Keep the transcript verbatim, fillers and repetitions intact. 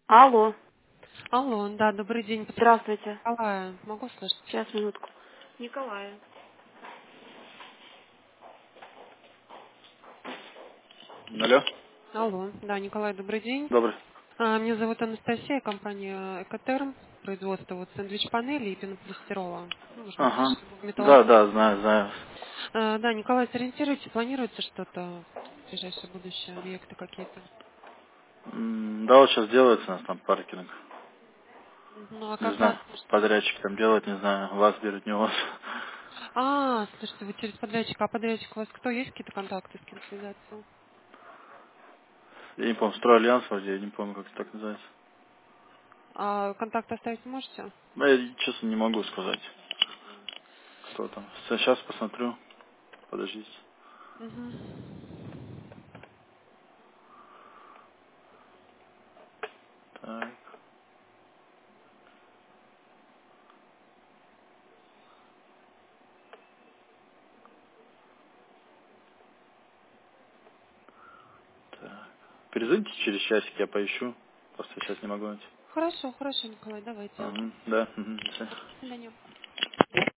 Алло. Алло, да, добрый день. Здравствуйте. Николая, могу слышать? Сейчас, минутку. Николая. Алло. Алло, да, Николай, добрый день. Добрый. А, Меня зовут Анастасия, компания Экотерм, производство вот сэндвич-панели и пенополистирола. Ну, вы же не Ага. слышите, в Да, металлолом. да, знаю, знаю. А, Да, Николай, сориентируйте, планируется что-то в ближайшее будущее, объекты какие-то? М, Да, вот сейчас делается у нас там паркинг. Мгм. Ну, а Не когда? знаю, подрядчик там делает, не знаю, вас берет, не вас. А, слушайте, вы через подрядчика. А подрядчик у вас кто? Есть какие-то контакты, с кем связаться? Я не помню, Стройальянс вроде, я не помню, как это так называется. А контакт оставить можете? Ну, я честно не могу сказать, кто там. Сейчас посмотрю, подождите. Угу. Так, так. Перезвоните через часик, я поищу. Просто сейчас не могу найти. Хорошо, хорошо, Николай, давайте. Ага, да, угу, До свидания.